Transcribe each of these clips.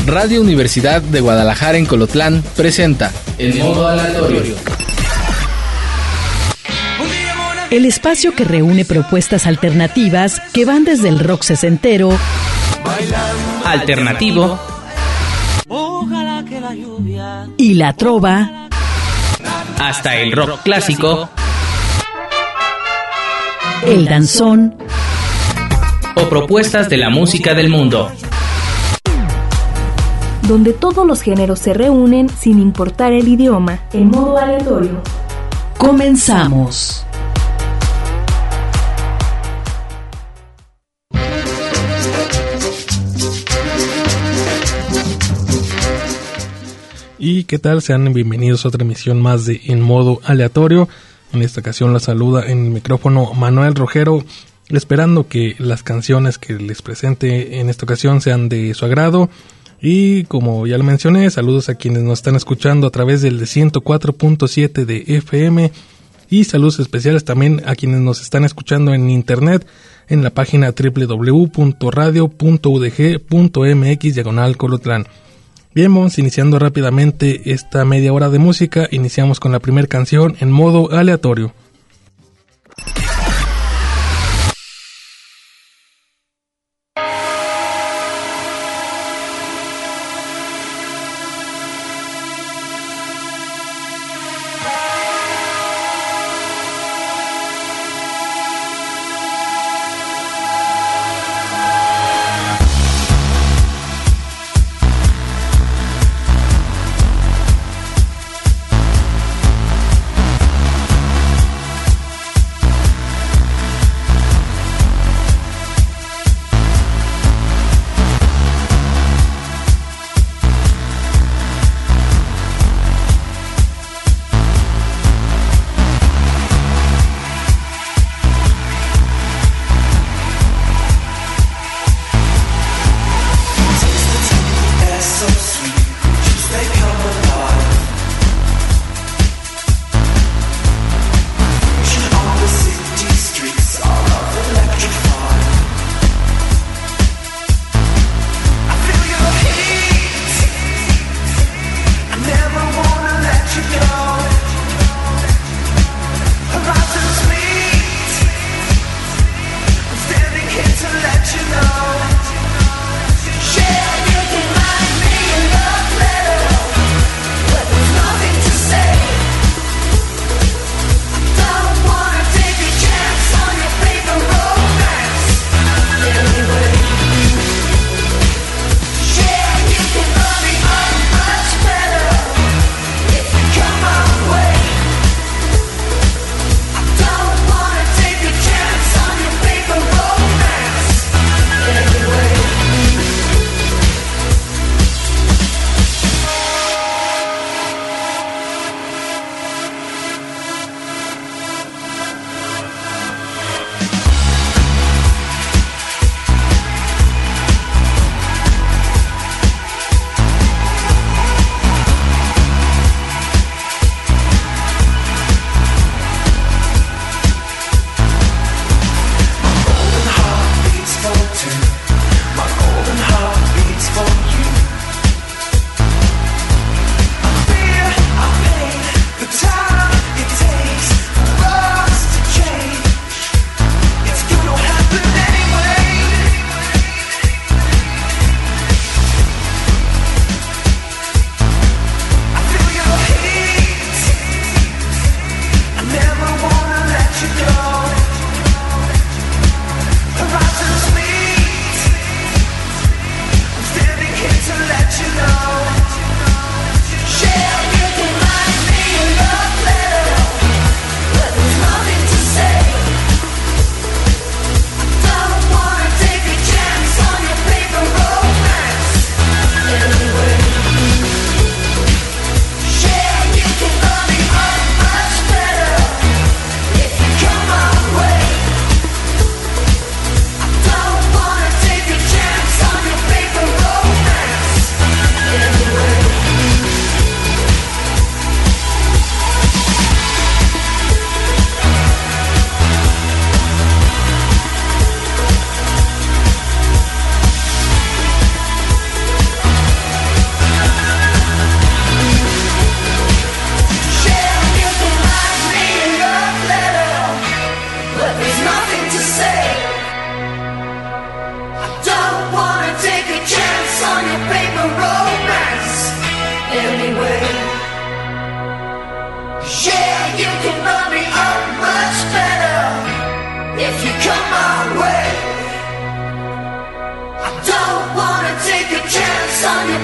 Radio Universidad de Guadalajara en Colotlán presenta El Modo Aleatorio. El espacio que reúne propuestas alternativas que van desde el rock sesentero, alternativo y la trova, hasta el rock clásico, el danzón o propuestas de la música del mundo. Donde todos los géneros se reúnen sin importar el idioma, en modo aleatorio. Comenzamos. ¿Y qué tal? Sean bienvenidos a otra emisión más de En Modo Aleatorio. En esta ocasión la saluda en el micrófono Manuel Rojero, esperando que las canciones que les presente en esta ocasión sean de su agrado. Y como ya lo mencioné, saludos a quienes nos están escuchando a través del 104.7 de FM y saludos especiales también a quienes nos están escuchando en internet en la página www.radio.udg.mx/Colotlán. Bien, vamos iniciando rápidamente esta media hora de música. Iniciamos con la primera canción en modo aleatorio.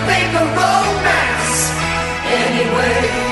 paper romance anyway.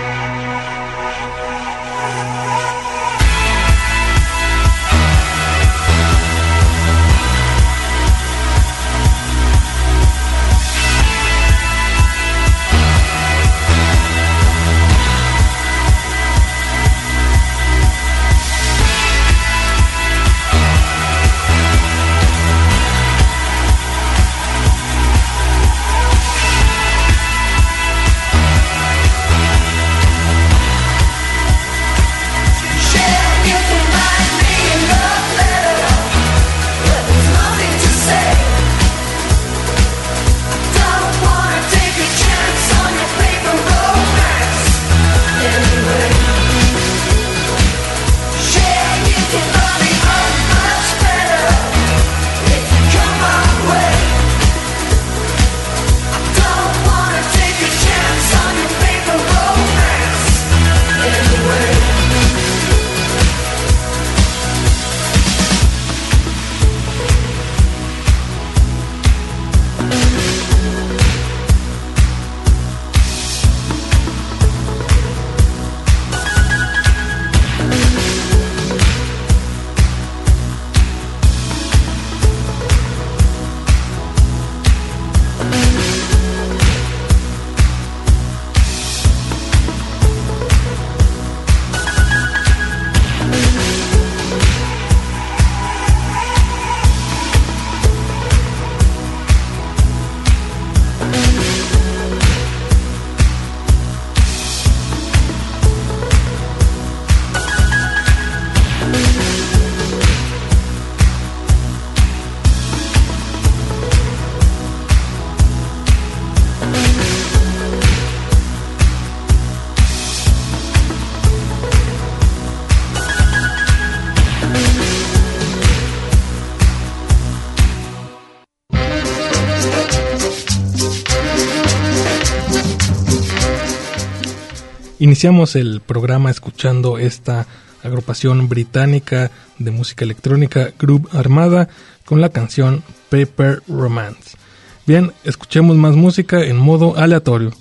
Iniciamos el programa escuchando esta agrupación británica de música electrónica, Groove Armada, con la canción Paper Romance. Bien, escuchemos más música en modo aleatorio.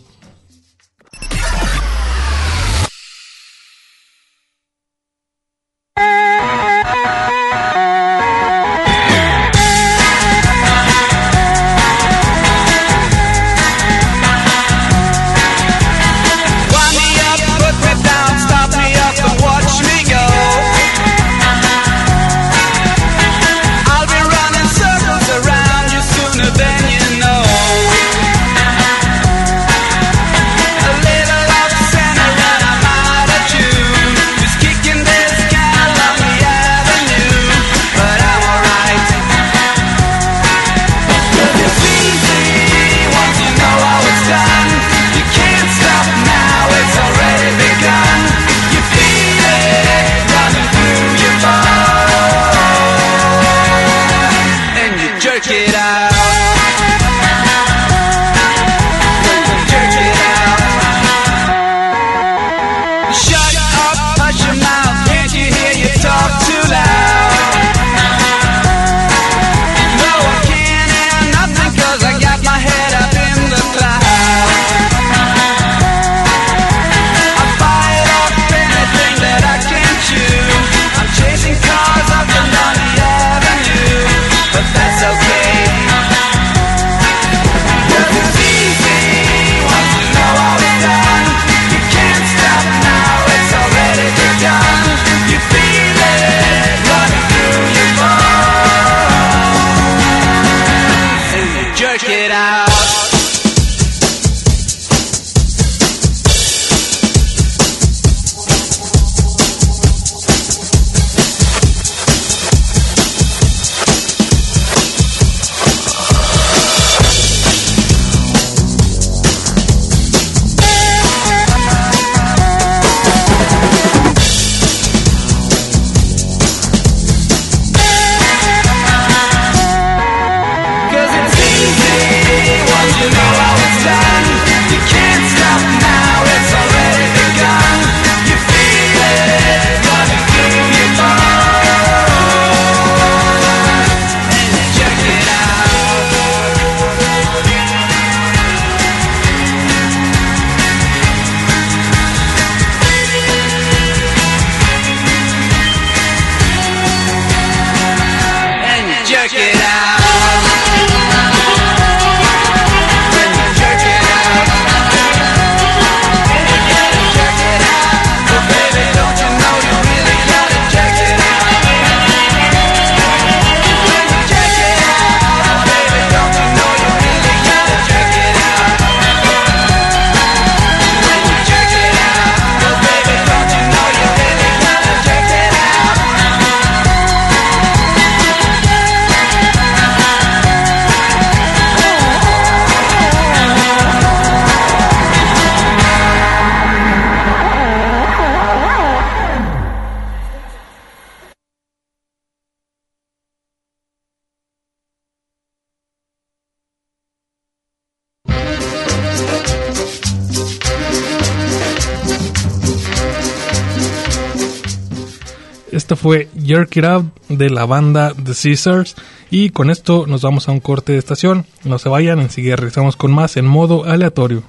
Esto fue Jerk It Out de la banda The Scissors. Y con esto nos vamos a un corte de estación. No se vayan, enseguida regresamos con más en modo aleatorio.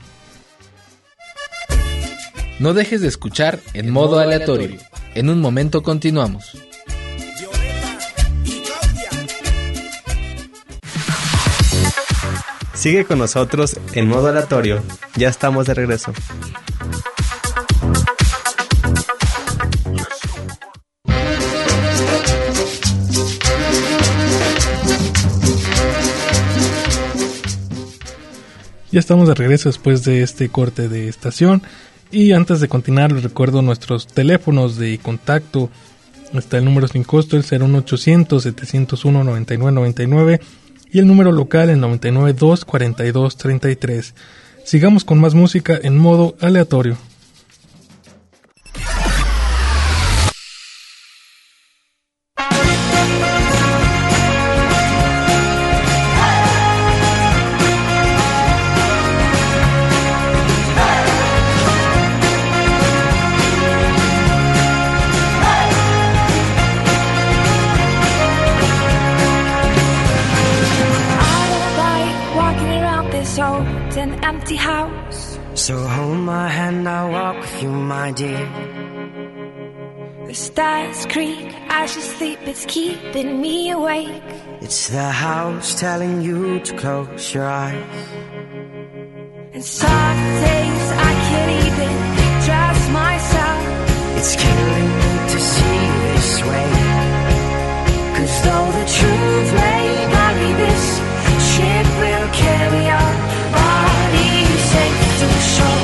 No dejes de escuchar en modo aleatorio. En un momento continuamos. Sigue con nosotros en modo aleatorio. Ya estamos de regreso. Ya estamos de regreso después de este corte de estación. Y antes de continuar, les recuerdo nuestros teléfonos de contacto. Está el número sin costo, el 01800-701-9999. Y el número local, el 992-4233. Sigamos con más música en modo aleatorio. So hold my hand, I'll walk with you, my dear. The stars creak as you sleep, it's keeping me awake. It's the house telling you to close your eyes. And some days I can't even trust myself. It's killing me to see this way. 'Cause though the truth may vary, this ship will carry our bodies safe to shore.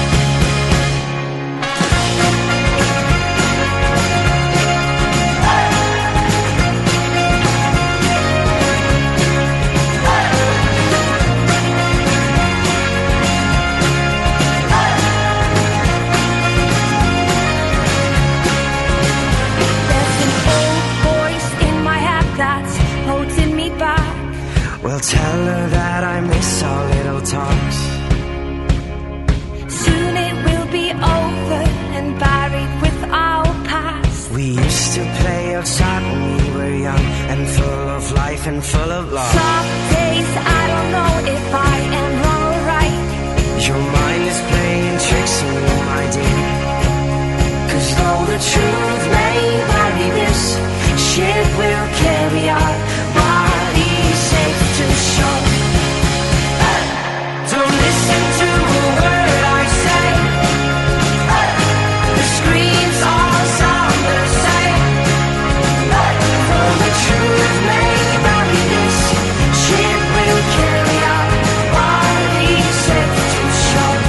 Well, tell her that I miss our little talks. Soon it will be over and buried with our past. We used to play outside when we were young and full of life and full of love. Some days I don't know if I am wrong or right. Your mind is playing tricks on you, my dear. 'Cause though the truth may vary, this ship will carry our bodies safe to shore. Don't listen to a word I say. The screams all sound the same. Though the truth may vary, this ship will carry our bodies safe to shore.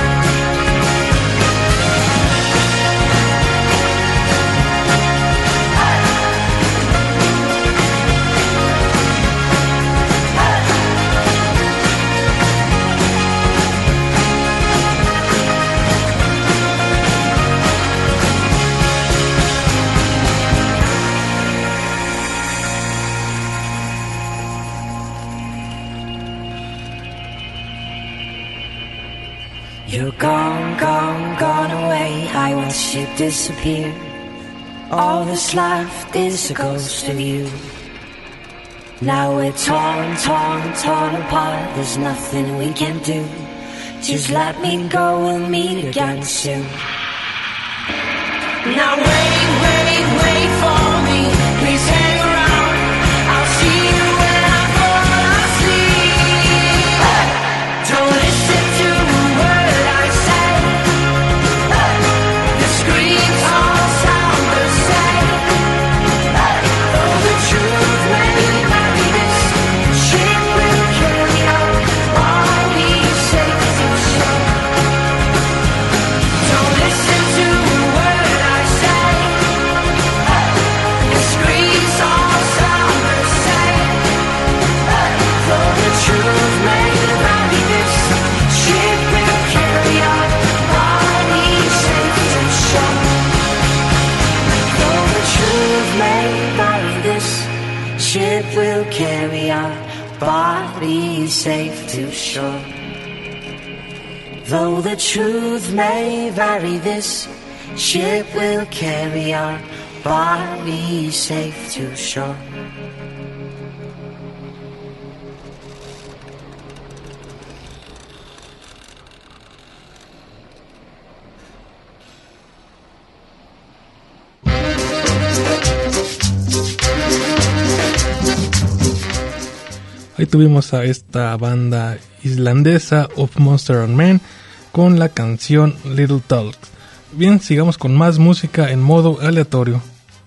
You're gone, gone, gone away. I watched you disappear. All that's left is a ghost of you. Now we're torn, torn, torn apart. There's nothing we can do. Just let me go, we'll meet again soon. Now wait, wait, wait for me. Please hang around. I'll see you when I fall asleep. Don't listen to a word I say. The screams all sound the same. Though the truth may vary, this ship will carry our bodies safe to shore. Don't listen to a word I say. The screams all sound the same. Though the truth may vary, this ship will carry our bodies safe to shore. Though the truth may vary, this ship will carry our bodies safe to shore. Though the truth may vary, this ship will carry our body safe to shore. Ahí tuvimos a esta banda islandesa Of Monster and Men con la canción Little Talks. Bien, sigamos con más música en modo aleatorio.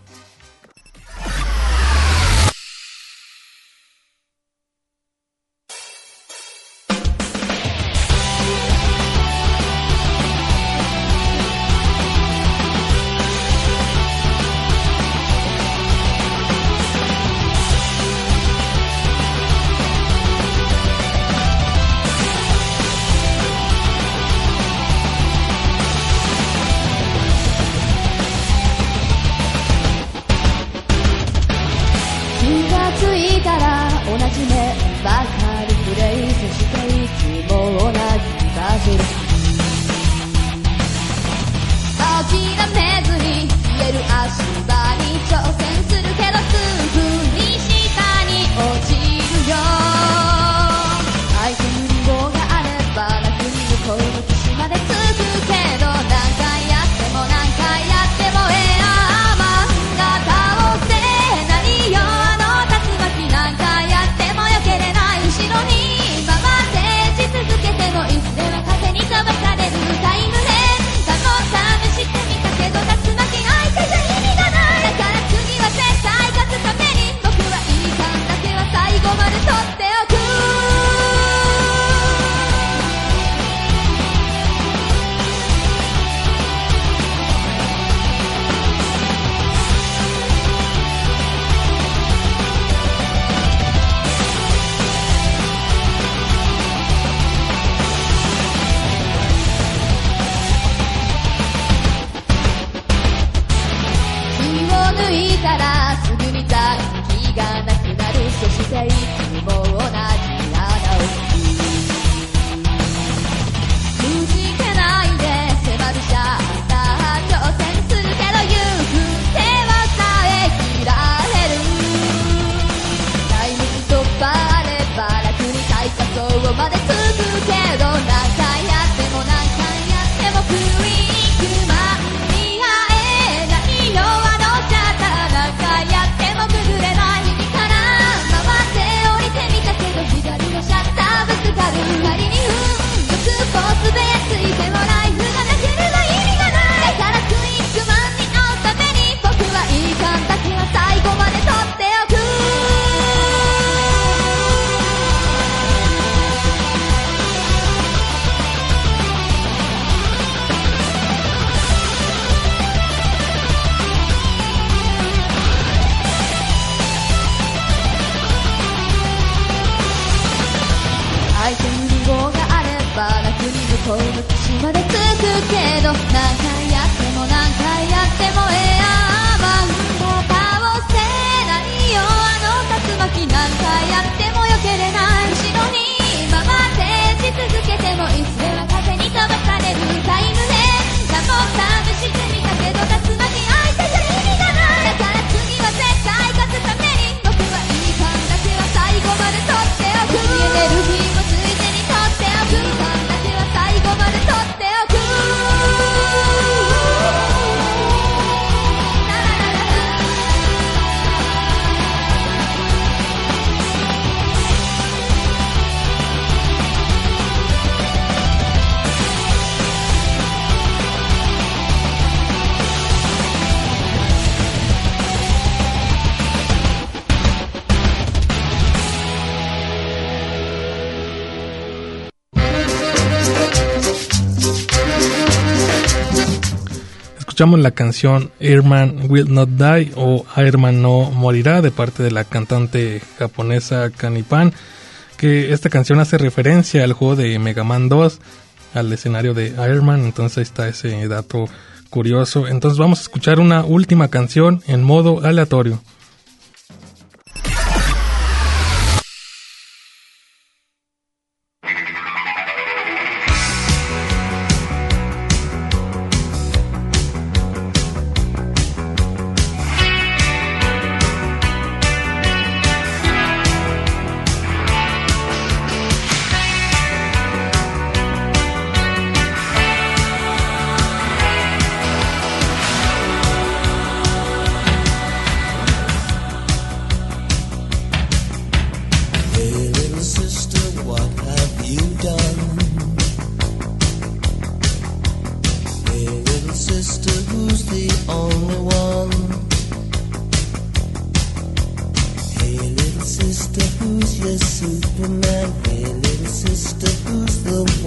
Escuchamos la canción Airman Will Not Die o Airman No Morirá de parte de la cantante japonesa Kanipan, que esta canción hace referencia al juego de Mega Man 2, al escenario de Airman, entonces ahí está ese dato curioso. Entonces vamos a escuchar una última canción en modo aleatorio.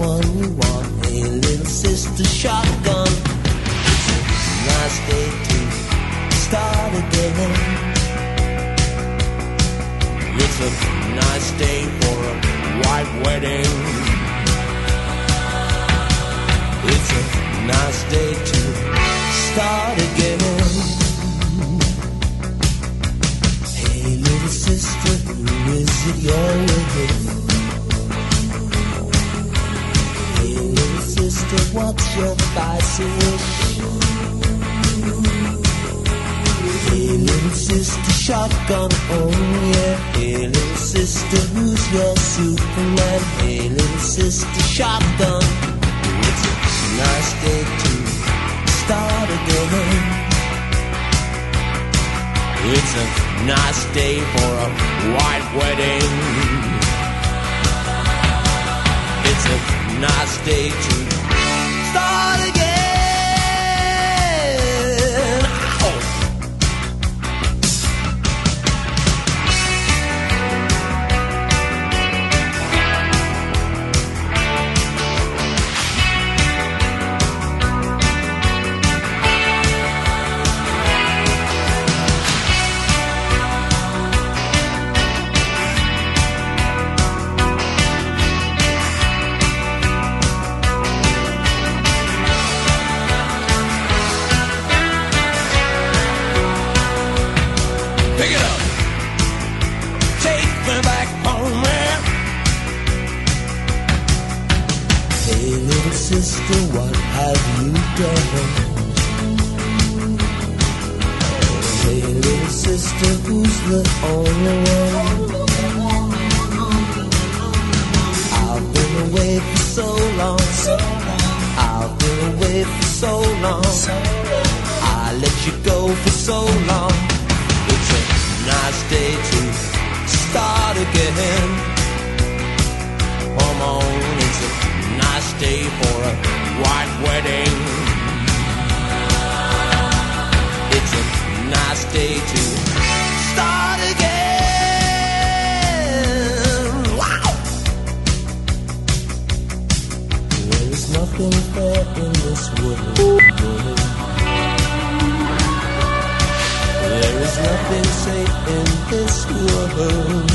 one we want. Hey, little sister shotgun. It's a nice day to start again. It's a nice day for a white wedding. It's a nice day to start again. Hey, little sister, who is it you're with? Hey, little sister, what's your spicy wish? Hey, little sister, shotgun, oh yeah. Hey, little sister, who's your Superman? Hey, little sister, shotgun. It's a nice day to start again. It's a nice day for a white wedding. It's a nice day to start again. Ow! Sister, what have you done? Hey, little sister, who's the only one? I've been away for so long. I've been away for so long. I let you go for so long. It's a nice day to start again. Come on, it's a nice day for a white wedding. It's a nice day to start again. Wow! There is nothing fair in this world. There is nothing safe in this world.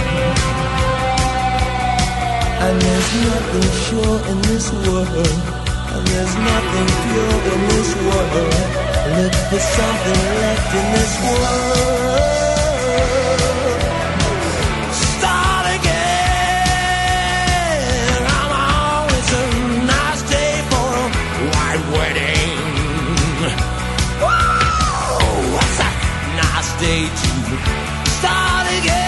And there's nothing sure in this world. And there's nothing pure in this world. Look for something left in this world. Start again. Come on, it's a nice day for a white wedding. Whoa, what's a nice day to start again?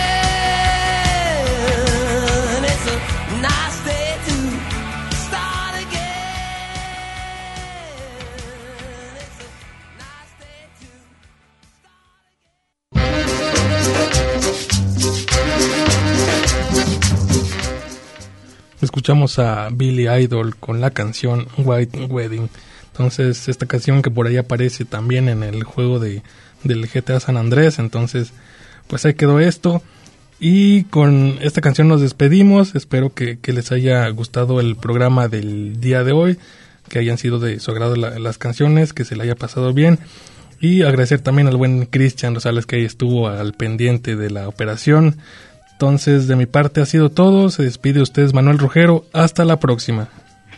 Escuchamos a Billy Idol con la canción White Wedding. Entonces, esta canción que por ahí aparece también en el juego del GTA San Andrés. Entonces, pues ahí quedó esto. Y con esta canción nos despedimos. Espero que les haya gustado el programa del día de hoy, que hayan sido de su agrado las canciones, que se le haya pasado bien. Y agradecer también al buen Cristian Rosales, que ahí estuvo al pendiente de la operación. Entonces, de mi parte ha sido todo. Se despide ustedes Manuel Rojero. Hasta la próxima.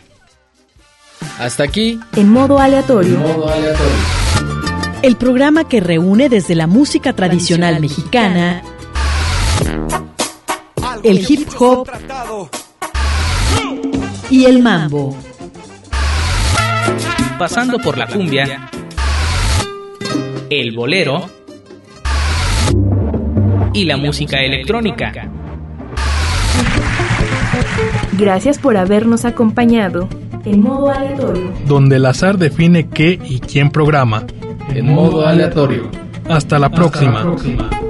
Hasta aquí. En modo aleatorio. El programa que reúne desde la música tradicional mexicana, el hip hop y el mambo. Pasando por la cumbia, el bolero y la música electrónica. Gracias por habernos acompañado en modo aleatorio, donde el azar define qué y quién programa. En modo aleatorio. Hasta la próxima.